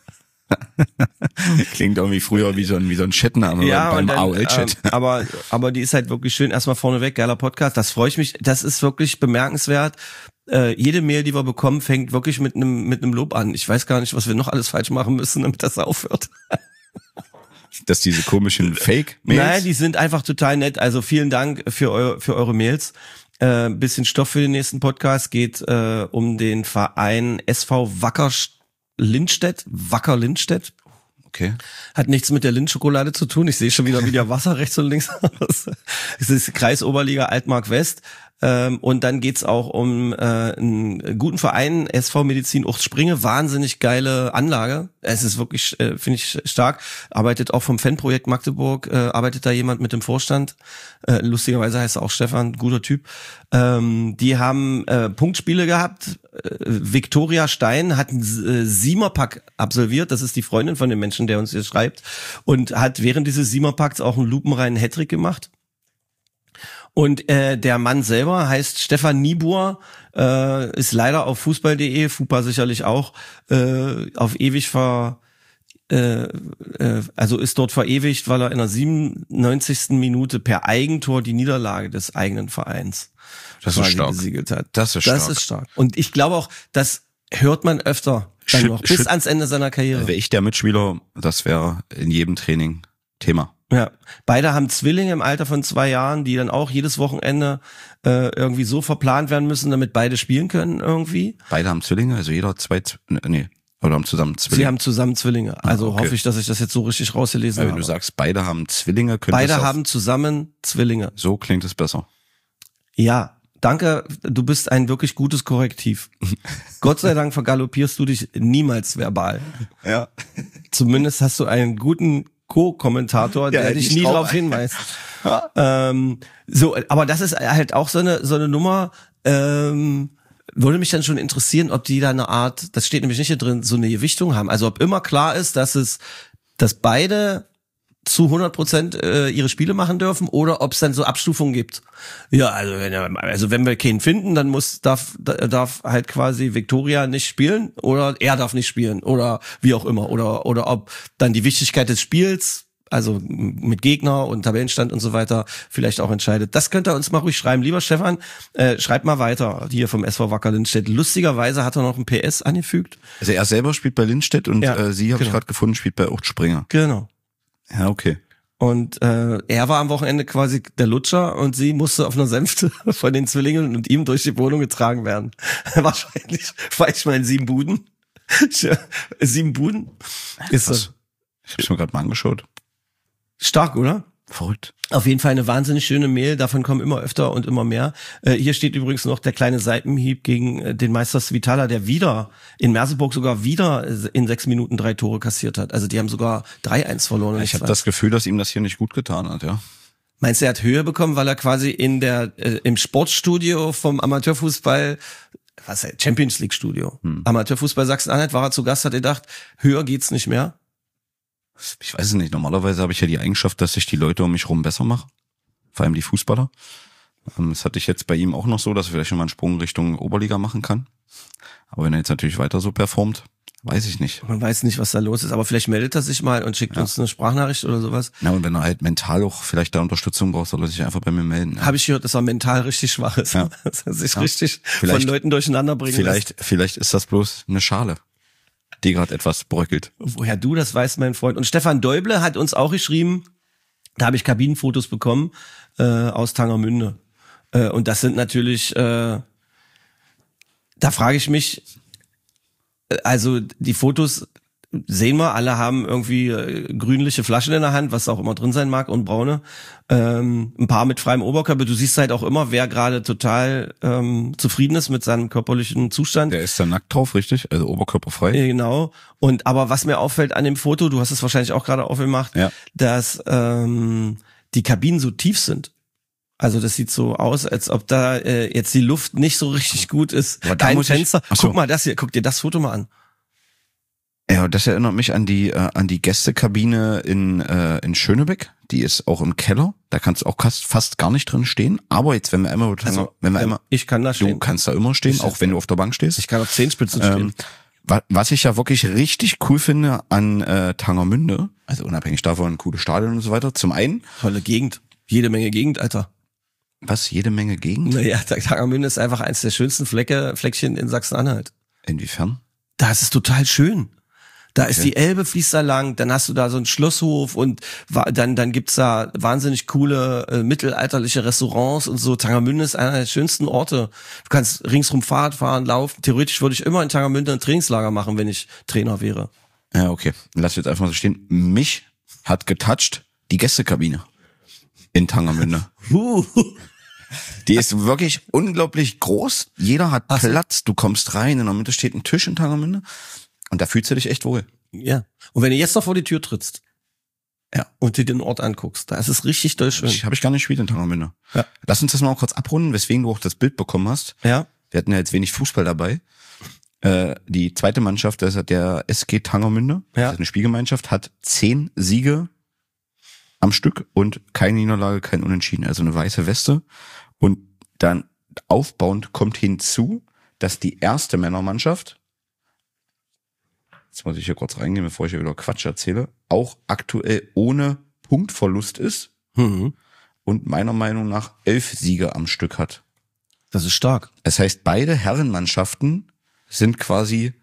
Klingt irgendwie früher wie so ein, wie so ein Chatname ja, beim dann, A O L-Chat. Ähm, aber, aber die ist halt wirklich schön. Erstmal vorneweg, geiler Podcast. Das freue ich mich. Das ist wirklich bemerkenswert. Äh, jede Mail, die wir bekommen, fängt wirklich mit einem, mit einem Lob an. Ich weiß gar nicht, was wir noch alles falsch machen müssen, damit das aufhört. Dass diese komischen Fake-Mails? Nein, die sind einfach total nett. Also vielen Dank für, eu, für eure Mails. Äh, bisschen Stoff für den nächsten Podcast. Geht äh, um den Verein S V Wacker Lindstedt. Wacker Lindstedt. Okay. Hat nichts mit der Lindschokolade zu tun. Ich sehe schon wieder, wie der Wasser rechts und links aus. Es ist Kreisoberliga Altmark West. Ähm, und dann geht's auch um äh, einen guten Verein, S V Medizin Uchtspringe. Wahnsinnig geile Anlage. Es ist wirklich, äh, finde ich, stark. Arbeitet auch vom Fanprojekt Magdeburg, äh, arbeitet da jemand mit dem Vorstand. Äh, lustigerweise heißt er auch Stefan, guter Typ. Ähm, die haben äh, Punktspiele gehabt. Äh, Viktoria Stein hat einen äh, Siemerpack absolviert. Das ist die Freundin von dem Menschen, der uns hier schreibt. Und hat während dieses Siemerpacks auch einen lupenreinen Hattrick gemacht. Und äh, der Mann selber heißt Stefan Niebuhr, äh, ist leider auf fußball punkt de, Fupa sicherlich auch, äh, auf ewig ver, äh, äh, also ist dort verewigt, weil er in der siebenundneunzigsten Minute per Eigentor die Niederlage des eigenen Vereins das ist stark. besiegelt hat. Das ist stark. Das ist stark. Und ich glaube auch, das hört man öfter dann Shit, noch, bis shit. ans Ende seiner Karriere. Wäre ich der Mitspieler, das wäre in jedem Training Thema. Ja, beide haben Zwillinge im Alter von zwei Jahren, die dann auch jedes Wochenende äh, irgendwie so verplant werden müssen, damit beide spielen können irgendwie. Beide haben Zwillinge, also jeder zwei, Z- nee, oder haben zusammen Zwillinge. Sie haben zusammen Zwillinge. Also Ah, okay. hoffe ich, dass ich das jetzt so richtig rausgelesen Weil wenn habe. du sagst, beide haben Zwillinge, könnte Beide es auch, haben zusammen Zwillinge. so klingt es besser. Ja, danke, du bist ein wirklich gutes Korrektiv. Gott sei Dank vergaloppierst du dich niemals verbal. Ja. Zumindest hast du einen guten Co-Kommentator, der Ja, dich die nie Straub- darauf hinweist. ähm, so, aber das ist halt auch so eine so eine Nummer. Ähm, würde mich dann schon interessieren, ob die da eine Art, das steht nämlich nicht hier drin, so eine Gewichtung haben. Also ob immer klar ist, dass es, dass beide zu hundert Prozent äh, ihre Spiele machen dürfen, oder ob es dann so Abstufungen gibt. Ja, also wenn, also wenn wir keinen finden, dann muss darf darf halt quasi Viktoria nicht spielen, oder er darf nicht spielen, oder wie auch immer, oder oder ob dann die Wichtigkeit des Spiels, also mit Gegner und Tabellenstand und so weiter, vielleicht auch entscheidet. Das könnt ihr uns mal ruhig schreiben. Lieber Stefan, äh, schreibt mal weiter hier vom S V Wacker Lindstedt. Lustigerweise hat er noch ein P S angefügt. Also er selber spielt bei Lindstedt und Ja, äh, sie, habe genau. ich gerade gefunden, spielt bei Uchtspringe. Genau. Ja, okay. Und äh, er war am Wochenende quasi der Lutscher und sie musste auf einer Sänfte von den Zwillingen und ihm durch die Wohnung getragen werden. Wahrscheinlich, war ich mal in Siebenbuden. Siebenbuden ist Krass. das Ich hab's mir gerade mal angeschaut. stark, oder? Verrückt. Auf jeden Fall eine wahnsinnig schöne Mail, davon kommen immer öfter und immer mehr. Äh, hier steht übrigens noch der kleine Seitenhieb gegen äh, den Meister Svitala, der wieder in Merseburg sogar wieder in sechs Minuten drei Tore kassiert hat. Also die haben sogar drei eins verloren. Ja, ich habe das Gefühl, dass ihm das hier nicht gut getan hat, ja. Meinst du, er hat Höhe bekommen, weil er quasi in der äh, im Sportstudio vom Amateurfußball, was heißt, Champions League Studio, hm. Amateurfußball Sachsen-Anhalt, war er zu Gast, hat er gedacht, höher geht's nicht mehr? Ich weiß es nicht. Normalerweise habe ich ja die Eigenschaft, dass ich die Leute um mich rum besser mache. Vor allem die Fußballer. Das hatte ich jetzt bei ihm auch noch so, dass er vielleicht schon mal einen Sprung Richtung Oberliga machen kann. Aber wenn er jetzt natürlich weiter so performt, weiß ich nicht. Man weiß nicht, was da los ist. Aber vielleicht meldet er sich mal und schickt ja. uns eine Sprachnachricht oder sowas. Na, und wenn er halt mental auch vielleicht da Unterstützung braucht, soll er sich einfach bei mir melden. Ja. Habe ich gehört, dass er mental richtig schwach ist. Ja. Dass er sich ja. richtig vielleicht, von Leuten durcheinander bringen Vielleicht, lässt. vielleicht ist das bloß eine Schale, die gerade etwas bröckelt. Woher du das weißt, mein Freund. Und Stefan Däuble hat uns auch geschrieben, da habe ich Kabinenfotos bekommen äh, aus Tangermünde. Äh, und das sind natürlich, äh, da frage ich mich, also die Fotos sehen wir, alle haben irgendwie äh, grünliche Flaschen in der Hand, was auch immer drin sein mag, und braune. Ähm, ein paar mit freiem Oberkörper. Du siehst halt auch immer, wer gerade total ähm, zufrieden ist mit seinem körperlichen Zustand. Der ist da nackt drauf, richtig? Also oberkörperfrei. Äh, genau. Und aber was mir auffällt an dem Foto, du hast es wahrscheinlich auch gerade aufgemacht, ja. dass ähm, die Kabinen so tief sind. Also das sieht so aus, als ob da äh, jetzt die Luft nicht so richtig gut ist. Aber kein Fenster. Ich, so. Guck mal das hier, guck dir das Foto mal an. Ja, das erinnert mich an die äh, an die Gästekabine in äh, in Schönebeck. Die ist auch im Keller. Da kannst du auch fast, fast gar nicht drin stehen. Aber jetzt, wenn wir einmal, also, wenn wir einmal, ich kann da stehen. Du kannst da immer stehen, ich auch wenn du auf der Bank stehst. Ich kann auf Zehenspitzen stehen. Ähm, was ich ja wirklich richtig cool finde an äh, Tangermünde, also unabhängig davon, coole Stadion und so weiter. Zum einen tolle Gegend, jede Menge Gegend, Alter. Was, jede Menge Gegend? Naja, Tangermünde ist einfach eins der schönsten Flecke, Fleckchen in Sachsen-Anhalt. Inwiefern? Da ist es total schön. Da okay. ist die Elbe, fließt da lang, dann hast du da so einen Schlosshof und dann dann gibt's da wahnsinnig coole äh, mittelalterliche Restaurants und so. Tangermünde ist einer der schönsten Orte. Du kannst ringsrum Fahrrad fahren, laufen. Theoretisch würde ich immer in Tangermünde ein Trainingslager machen, wenn ich Trainer wäre. Ja, okay. Lass jetzt einfach mal so stehen. Mich hat getoucht die Gästekabine in Tangermünde. Uh. Die ist wirklich unglaublich groß. Jeder hat Ach. Platz. Du kommst rein, in der Mitte steht ein Tisch in Tangermünde. Und da fühlst du dich echt wohl. Ja. Und wenn du jetzt noch vor die Tür trittst, ja, und dir den Ort anguckst, da ist es richtig doll schön. Ich habe ich gar nicht gespielt in Tangermünde. Ja. Lass uns das mal kurz abrunden, weswegen du auch das Bild bekommen hast. Ja. Wir hatten ja jetzt wenig Fußball dabei. Äh, die zweite Mannschaft, das hat der S G Tangermünde, ja. Das ist eine Spielgemeinschaft, hat zehn Siege am Stück und keine Niederlage, kein Unentschieden. Also eine weiße Weste. Und dann aufbauend kommt hinzu, dass die erste Männermannschaft, jetzt muss ich hier kurz reingehen, bevor ich hier wieder Quatsch erzähle, auch aktuell ohne Punktverlust ist mhm. und meiner Meinung nach elf Siege am Stück hat. Das ist stark. Das heißt, beide Herrenmannschaften sind quasi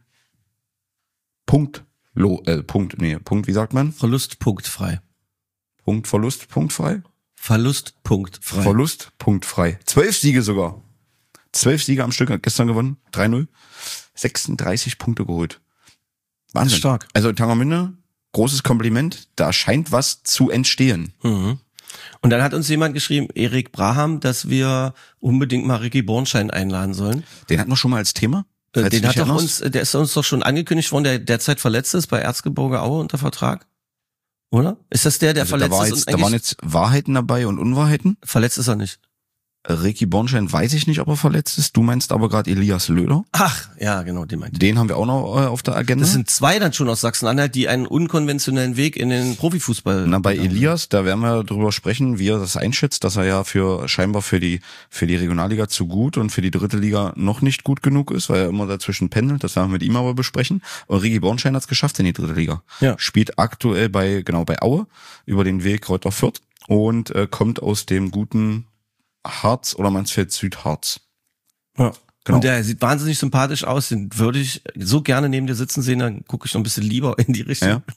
Punkt, äh, Punkt, nee, Punkt, wie sagt man? Verlust, punktfrei. Punkt, Verlust, punktfrei? Verlust, punktfrei. Verlust, punktfrei. Zwölf Siege sogar. Zwölf Siege am Stück, hat gestern gewonnen, drei null. sechsunddreißig Punkte geholt. Wahnsinn. Stark. Also Tangermünde, großes Kompliment, da scheint was zu entstehen. Mhm. Und dann hat uns jemand geschrieben, Erik Braham, dass wir unbedingt mal Ricky Bornstein einladen sollen. Den hatten wir schon mal als Thema? Äh, den hat doch uns, der ist uns doch schon angekündigt worden, der derzeit verletzt ist bei Erzgebirge Aue unter Vertrag. Oder? Ist das der, der also verletzt da war ist? Jetzt, und da waren jetzt Wahrheiten dabei und Unwahrheiten? Verletzt ist er nicht. Ricky Bornstein weiß ich nicht, ob er verletzt ist. Du meinst aber gerade Elias Löder. Ach, ja, genau, den meinte ich. Den haben wir auch noch äh, auf der Agenda. Das sind zwei dann schon aus Sachsen-Anhalt, die einen unkonventionellen Weg in den Profifußball. Na, bei Elias, da werden wir drüber sprechen, wie er das einschätzt, dass er ja für scheinbar für die für die Regionalliga zu gut und für die dritte Liga noch nicht gut genug ist, weil er immer dazwischen pendelt. Das werden wir mit ihm aber besprechen. Und Ricky Bornstein hat es geschafft in die dritte Liga. Ja. Spielt aktuell bei genau bei Aue über den Weg Kräuter Fürth und äh, kommt aus dem guten Harz oder Mansfeld Südharz. Ja, genau. Und der sieht wahnsinnig sympathisch aus, den würde ich so gerne neben dir sitzen sehen, dann gucke ich noch ein bisschen lieber in die Richtung. Ja,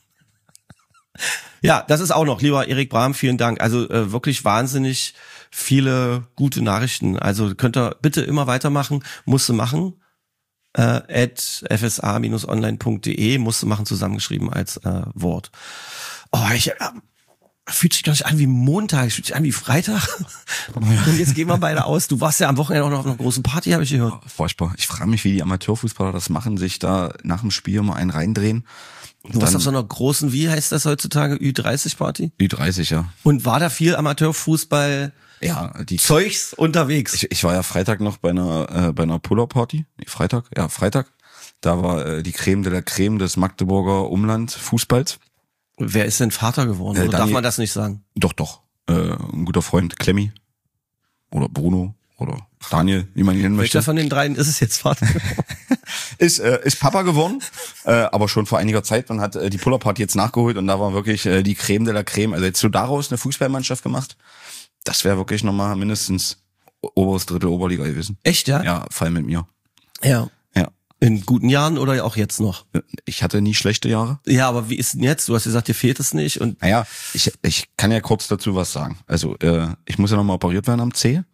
ja, das ist auch noch, lieber Erik Brahm, vielen Dank. Also äh, wirklich wahnsinnig viele gute Nachrichten. Also könnt ihr bitte immer weitermachen, musst du machen. Äh, at f s a Bindestrich online punkt de musst du machen, zusammengeschrieben als äh, Wort. Oh, ich... Äh, Fühlt sich doch nicht an wie Montag, fühlt sich an wie Freitag. Und jetzt gehen wir beide aus. Du warst ja am Wochenende auch noch auf einer großen Party, habe ich gehört. Furchtbar. Ich frage mich, wie die Amateurfußballer das machen, sich da nach dem Spiel mal einen reindrehen. Du warst auf so einer großen, wie heißt das heutzutage, Ü dreißig Party? Ü dreißig, ja. Und war da viel Amateurfußball ja, die Zeugs unterwegs? Ich, ich war ja Freitag noch bei einer äh, bei einer Puller-Party. Nee, Freitag? Ja, Freitag. Da war äh, die Creme de la Creme des Magdeburger Umland-Fußballs. Wer ist denn Vater geworden? Oder äh, darf man das nicht sagen? Doch, doch. Äh, ein guter Freund, Klemmi. Oder Bruno. Oder Daniel, wie man ihn nennen möchte. Welcher von den dreien ist es jetzt Vater? ist, äh, ist Papa geworden, äh, aber schon vor einiger Zeit. Man hat äh, die Puller-Party jetzt nachgeholt und da war wirklich äh, die Creme de la Creme. Also jetzt so daraus eine Fußballmannschaft gemacht. Das wäre wirklich nochmal mindestens oberes Drittel Oberliga gewesen. Echt, ja? Ja, Fall mit mir. Ja. Ja. In guten Jahren oder auch jetzt noch? Ich hatte nie schlechte Jahre. Ja, aber wie ist denn jetzt? Du hast gesagt, dir fehlt es nicht. Und naja, ich, ich kann ja kurz dazu was sagen. Also äh, ich muss ja nochmal operiert werden am Zeh.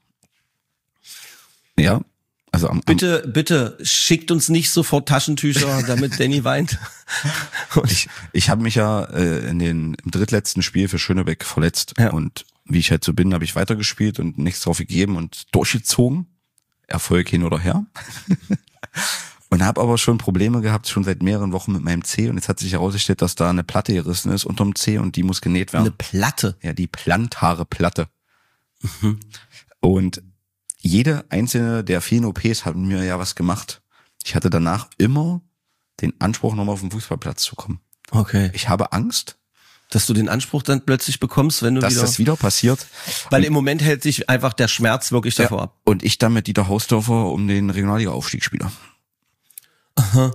Ja. Also am, am bitte, bitte schickt uns nicht sofort Taschentücher, damit Danny weint. ich ich habe mich ja äh, in den im drittletzten Spiel für Schönebeck verletzt. Ja. Und wie ich halt so bin, habe ich weitergespielt und nichts drauf gegeben und durchgezogen. Erfolg hin oder her. Und habe aber schon Probleme gehabt, schon seit mehreren Wochen mit meinem Zeh. Und jetzt hat sich herausgestellt, dass da eine Platte gerissen ist unterm Zeh und die muss genäht werden. Eine Platte? Ja, die plantare Platte. Mhm. Und jede einzelne der vielen O Ps hat mir ja was gemacht. Ich hatte danach immer den Anspruch, nochmal auf den Fußballplatz zu kommen. Okay. Ich habe Angst, dass du den Anspruch dann plötzlich bekommst, wenn du dass wieder... das wieder passiert. Weil und im Moment hält sich einfach der Schmerz wirklich davor ja, ab. Und ich dann mit Dieter Hausdorfer um den Regionalliga-Aufstieg spiele. Aha.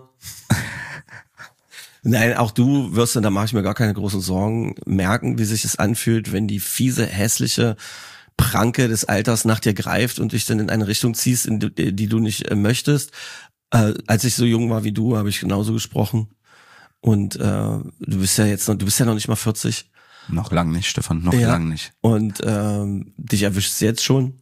Nein, auch du wirst, und da mache ich mir gar keine großen Sorgen, merken, wie sich es anfühlt, wenn die fiese, hässliche Pranke des Alters nach dir greift und dich dann in eine Richtung ziehst, in die, die du nicht äh, möchtest. Äh, als ich so jung war wie du, habe ich genauso gesprochen. Und äh, du bist ja jetzt noch, du bist ja noch nicht mal vierzig. Noch lang nicht, Stefan, noch ja. lang nicht. Und ähm, dich erwischt es jetzt schon.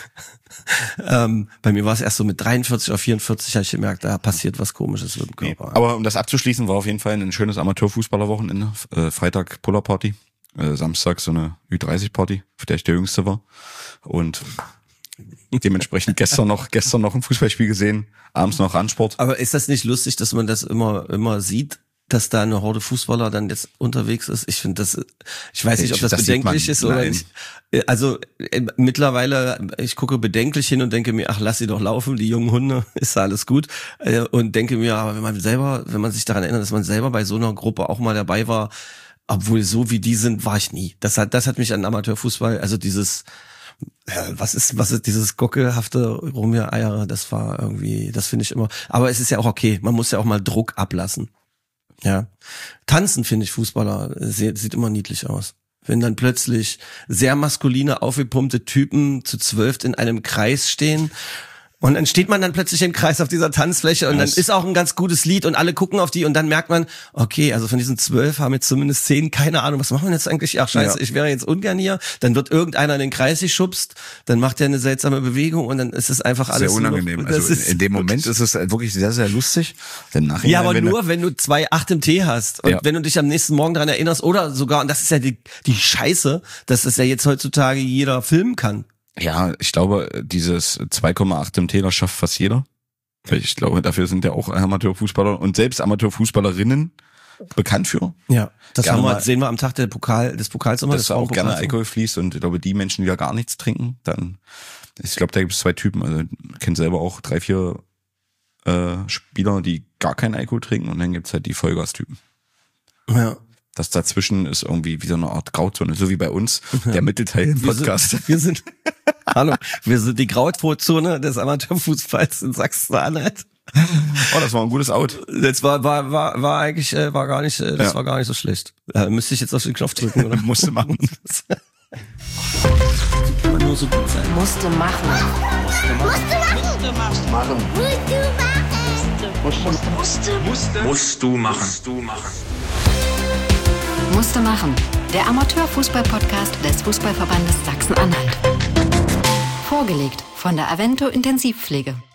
ähm, bei mir war es erst so mit dreiundvierzig auf vierundvierzig, habe ich gemerkt, da passiert was Komisches mit dem Körper. Nee, aber um das abzuschließen, war auf jeden Fall ein schönes Amateurfußballerwochenende. Äh, Freitag Puller-Party, äh, Samstag so eine Ü dreißig Party, für der ich der Jüngste war. Und dementsprechend gestern noch gestern noch ein Fußballspiel gesehen, abends noch Randsport. Aber ist das nicht lustig, dass man das immer immer sieht, dass da eine Horde Fußballer dann jetzt unterwegs ist? Ich finde das, ich weiß nicht, ob das, das bedenklich ist oder nicht. Also äh, mittlerweile, ich gucke bedenklich hin und denke mir, ach, lass sie doch laufen, die jungen Hunde, ist da alles gut. Äh, und denke mir, aber wenn man selber, wenn man sich daran erinnert, dass man selber bei so einer Gruppe auch mal dabei war, obwohl so wie die sind, war ich nie. Das hat, das hat mich an Amateurfußball, also dieses, äh, was ist, was ist dieses gockelhafte Rumgeeier, das war irgendwie, das finde ich immer. Aber es ist ja auch okay, man muss ja auch mal Druck ablassen. Ja, tanzen finde ich Fußballer, sieht, sieht immer niedlich aus. Wenn dann plötzlich sehr maskuline, aufgepumpte Typen zu zwölf in einem Kreis stehen und dann steht man dann plötzlich im Kreis auf dieser Tanzfläche und dann ist auch ein ganz gutes Lied und alle gucken auf die und dann merkt man, okay, also von diesen zwölf haben jetzt zumindest zehn, keine Ahnung, was machen wir jetzt eigentlich? Ach scheiße, ja. Ich wäre jetzt ungern hier. Dann wird irgendeiner in den Kreis geschubst, dann macht er eine seltsame Bewegung und dann ist es einfach alles sehr unangenehm. Noch, also in, in dem Moment ist es wirklich sehr, sehr lustig. Ja, aber wenn nur, wenn du zwei acht im Tee hast und ja. wenn du dich am nächsten Morgen daran erinnerst oder sogar, und das ist ja die, die Scheiße, dass das ja jetzt heutzutage jeder filmen kann. Ja, ich glaube, dieses zwei Komma acht im Täler schafft fast jeder. Ich glaube, dafür sind ja auch Amateurfußballer und selbst Amateurfußballerinnen bekannt für. Ja, das haben wir, sehen wir am Tag der Pokal, des Pokals immer. Dass da auch gerne Alkohol fließt und ich glaube, die Menschen, die ja gar nichts trinken, dann, ich glaube, da gibt es zwei Typen, also ich kenne selber auch drei, vier äh, Spieler, die gar keinen Alkohol trinken und dann gibt's halt die Vollgas-Typen. Ja. Das dazwischen ist irgendwie wie so eine Art Grauzone, so wie bei uns, der Mittelteil im Podcast. Wir sind, wir sind hallo, wir sind die Grauzone des Amateurfußballs in Sachsen-Anhalt. Oh, das war ein gutes Out. Das war, war, war, war eigentlich, war gar nicht, das ja. war gar nicht so schlecht. Äh, müsste ich jetzt auf den Knopf drücken, oder? Musste machen. Kann man nur so gut sein. Musste machen. Musste machen. Musste machen. Machen. Musste machen. Musste. Musste. Musst du machen. Musst du machen. Musste machen. Der Amateurfußball-Podcast des Fußballverbandes Sachsen-Anhalt. Vorgelegt von der Avento Intensivpflege.